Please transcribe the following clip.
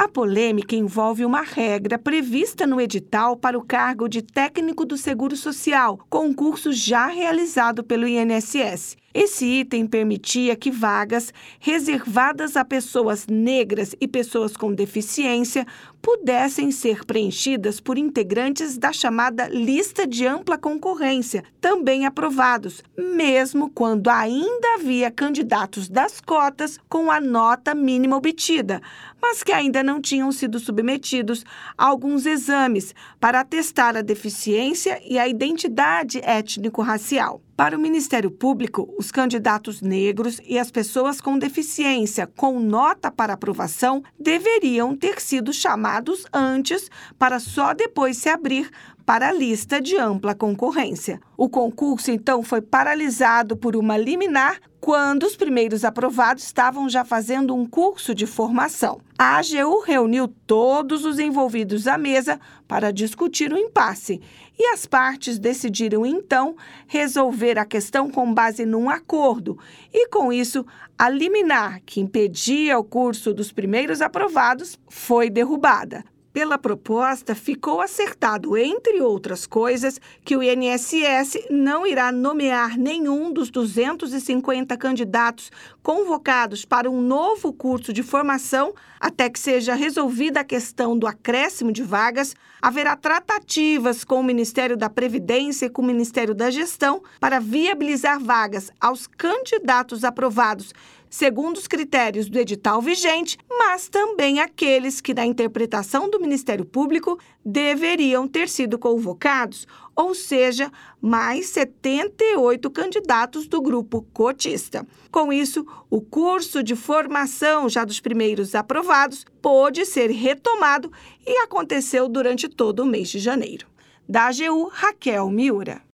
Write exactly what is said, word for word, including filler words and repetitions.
A polêmica envolve uma regra prevista no edital para o cargo de técnico do Seguro Social, concurso já realizado pelo I N S S. Esse item permitia que vagas reservadas a pessoas negras e pessoas com deficiência pudessem ser preenchidas por integrantes da chamada lista de ampla concorrência, também aprovados, mesmo quando ainda havia candidatos das cotas com a nota mínima obtida, mas que ainda não tinham sido submetidos a alguns exames para atestar a deficiência e a identidade étnico-racial. Para o Ministério Público, os candidatos negros e as pessoas com deficiência com nota para aprovação deveriam ter sido chamados antes para só depois se abrir para a lista de ampla concorrência. O concurso, então, foi paralisado por uma liminar quando os primeiros aprovados estavam já fazendo um curso de formação. A AGU reuniu todos os envolvidos à mesa para discutir o impasse e as partes decidiram, então, resolver a questão com base num acordo e, com isso, a liminar que impedia o curso dos primeiros aprovados foi derrubada. Pela proposta, ficou acertado, entre outras coisas, que o I N S S não irá nomear nenhum dos duzentos e cinquenta candidatos convocados para um novo curso de formação até que seja resolvida a questão do acréscimo de vagas. Haverá tratativas com o Ministério da Previdência e com o Ministério da Gestão para viabilizar vagas aos candidatos aprovados segundo os critérios do edital vigente, mas também aqueles que, na interpretação do Ministério Público, deveriam ter sido convocados, ou seja, mais setenta e oito candidatos do grupo cotista. Com isso, o curso de formação já dos primeiros aprovados pôde ser retomado e aconteceu durante todo o mês de janeiro. Da AGU, Raquel Miura.